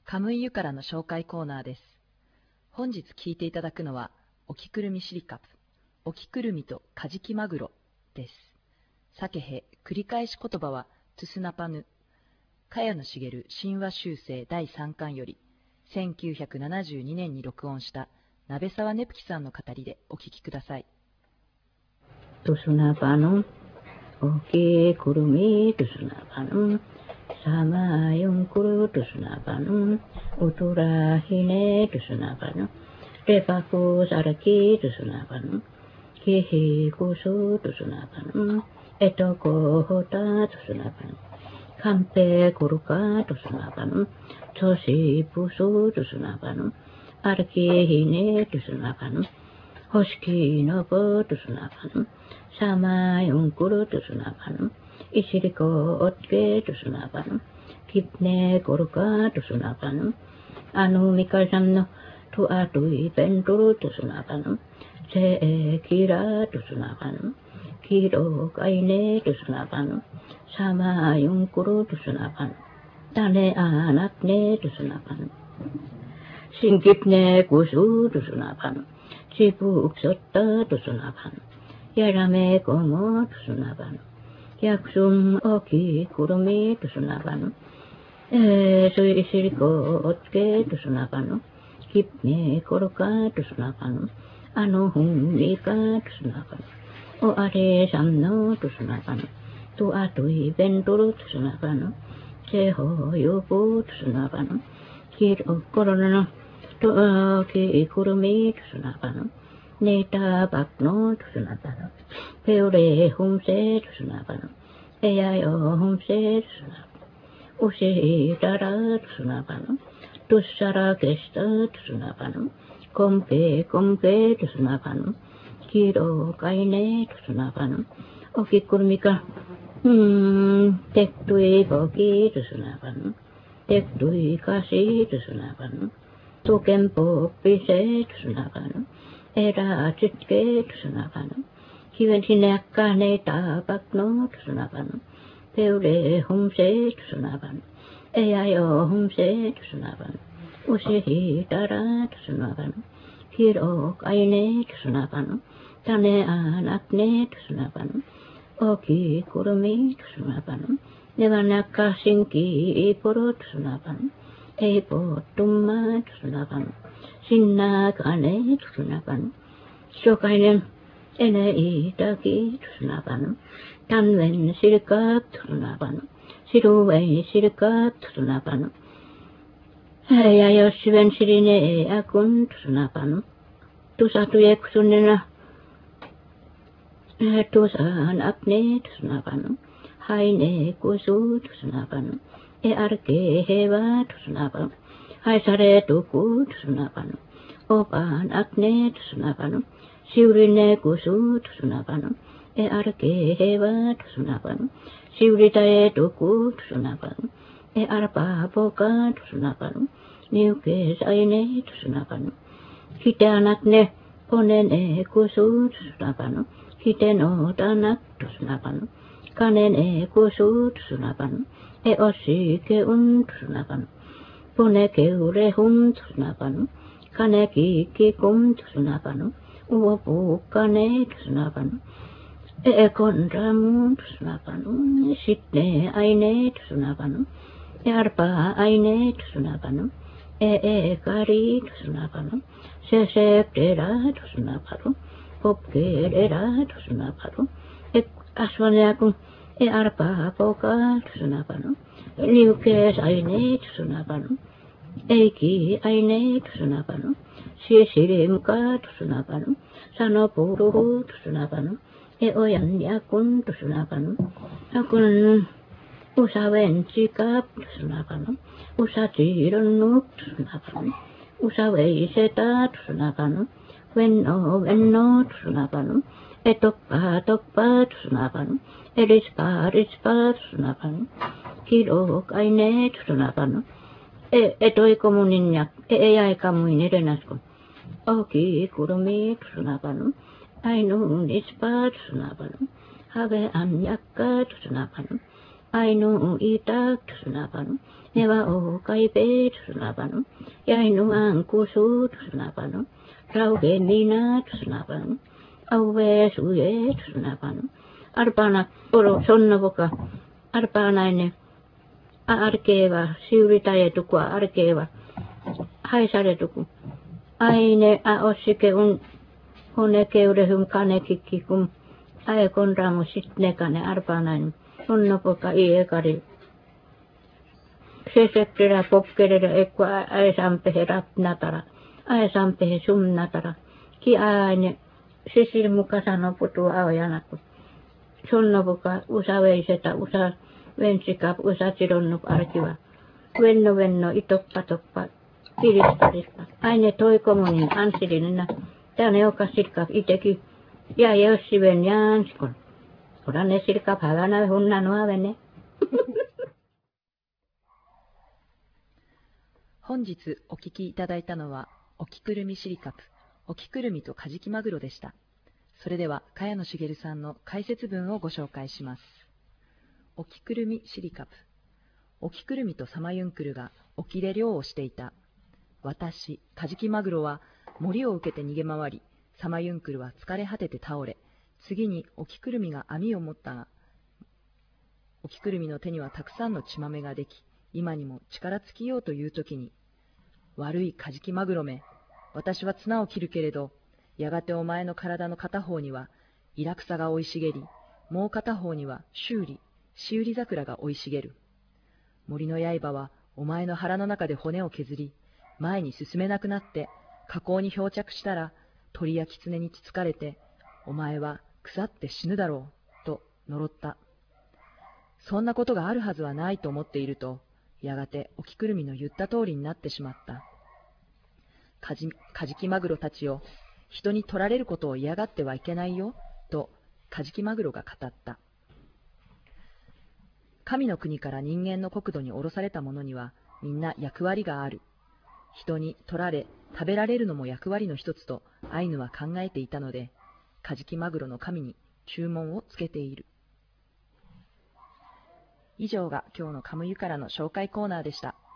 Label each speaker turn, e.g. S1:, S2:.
S1: カムイユからの紹介コーナーです。本日聞いていただくのは、オキクルミシリカプ、オキクルミとカジキマグロです。サケヘ、繰り返し言葉は、トゥスナパヌ。茅野茂神話修正第3巻より、1972年に録音した、鍋沢ねぷきさんの語りでお聞きください。
S2: トゥスナパヌ、オキクルミトゥスナパヌ。sama yung kuru tu sunapanu utura hine tu sunapanu repaku saraki tu sunapanu kihi kusu tu sunapanu etoko hota tu sunapanu kampe kuruka tu sunapanu toshi pusu tu sunapanu arki hine tu sunapanu hoshiki nopo tu sunapanu sama yung kuru tu sunapanu Isiriko otke tu sunapanu, kipne koruka tu sunapanu, anu mikasamno tu atui penturu tu sunapanu, se kira tu sunapanu, kiro kaine tu sunapanu, sama yungkuru tu sunapanu, tane anakne tu sunapanu, singkipne kusu tu sunapanu, sibuk sotta tu sunapanu, yarame komo tu sunapanu. Jaksun oki kurumi tu sunapanu. Sui isiriko otke tu sunapanu. Kipne koruka tu sunapanu. Anu humika tu sunapanu. O are samno tu sunapanu. Tu atui venturu tu sunapanu. Seho yopu tu sunapanu. Kiro koronano. Tu oki kurumi tu sunapanu. Neta bakno tu sunapanu. Peure humse tu sunapanu. Eyayo humse tu sunapanu. Usi dara tu sunapanu. Tussara kesta tu sunapanu. Kompe tu sunapanu. Kiro kaine tu sunapanu. Oki kurmika. Tektui koki tu sunapanu. Tektui kasi tu sunapanu. Tukempo pise tu sunapanu. Era chitke tu sunapanu. Kiven sinekka neita bakno tu sunapanu. Peure humse tu sunapanu. Eyayo humse tu sunapanu. Usihi dara tu sunapanu. Kiro kaine tu sunapanu. Tane anakne tu sunapanu. Oki kurumi tu sunapanu. Nevanakka sinki iporo tu sunapanu. Eipo tumma tu sunapanu. Sinna kane tu sunapanu. Shokainen ene itaki tu sunapanu. Tanwen sirkap tu sunapanu. Siruwen sirkap tu sunapanu. Yayo siven sirine akun tu sunapanu. Tusatu yeksunena. Tusan akne tu sunapanu. Haine kusu tu sunapanu. Arke hewa tu sunapanu. Hai sare tuku tu sunapanu. Opan akne tu sunapanu. Siurine kusu tu sunapanu. Arke hewa tu sunapanu. Siuritae tuku tu sunapanu. Arpa poka tu sunapanu. Niuke saine tu sunapanu. Kite anakne ponene kusu tu sunapanu. Kite no tanak tu sunapanu. Kanene kusu tu sunapanu. Osi ke tu sunapanu. Pone keure hum tu sunapanu. Kane ki kum tu sunapanu. Uopu kane tu sunapanu. Kondramu tu sunapanu. Sitne aine tu sunapanu. Arpa aine tu sunapanu. Kari tu sunapanu. Sesek dera tu sunapanu. Popke dera tu sunapanu. Aswane akun. Arpa poka tu sunapanu. Niukes aine tu sunapanu. Eiki aine tu sunapanu. Sisirimka tu sunapanu. Sanopuru tu sunapanu. Oyan yakun tu sunapanu. Akun usawen sikap tu sunapanu. Usatironuk tu sunapanu. Usawei seta tu sunapanu. Venno tu sunapanu. Tokpa tu sunapanu. Rispa tu sunapanu. Kiro kaine tu sunapanu. Etoi komuninyak. Eyai kamuine renaskun. Oki kurumi tu sunapanu. Ainu nispa tu sunapanu. Have anyakka tu sunapanu. Ainu ita tu sunapanu. ねはおかいべとすなばの。やいのあんこそとすなばの。らうげみなとすなばの。あうべすうえとすなばの。あるぱな、おろ、そんなぼか。あるぱないね。あるけは、しうりたえとくは、あるけは。はいされとく。あいね、あおしけうん。ほねけうれふんかねききくん。あえこんらもしねかね、あるぱないね。そんなぼかいえかり。せせってらぽっけれらえこあえさんぺへらなたら。あえさんぺへすんなたら。きあいね。ししりむかさのことをあおやなく。そんなぼか、うさウェイセタ、うさ、ウェンシカ、うさチロンの歩きは。ウェンのいとっぱとっぱ。ピリスタリスカ。あいね、遠いこもに、あんしりな。だねおかしりか、いてき。やよしべんやんしこん。ほらねしりか、はがなほんなのあべね。
S1: 本日お聞きいただいたのは、おきくるみしりかぷ、おきくるみとカジキマグロでした。それでは、茅野茂さんの解説文をご紹介します。おきくるみしりかぷ。おきくるみとサマユンクルが沖で漁をしていた。私、カジキマグロは森を受けて逃げ回り、サマユンクルは疲れ果てて倒れ、次におきくるみが網を持ったが、おきくるみの手にはたくさんの血まめができ、今にも力尽きようというときに、悪いカジキマグロめ、私は綱を切るけれど、やがてお前の体の片方にはイラクサが生い茂り、もう片方にはシウリ桜が生い茂る。森の刃はお前の腹の中で骨を削り、前に進めなくなって河口に漂着したら、鳥や狐につつかれて、お前は腐って死ぬだろう、と呪った。そんなことがあるはずはないと思っていると、やがておきくるみの言った通りになってしまった。カジキマグロたちを人に取られることを嫌がってはいけないよ、とカジキマグロが語った。神の国から人間の国土に降ろされた者にはみんな役割がある。人に取られ食べられるのも役割の一つとアイヌは考えていたので、カジキマグロの神に注文をつけている。以上が今日のカムユからの紹介コーナーでした。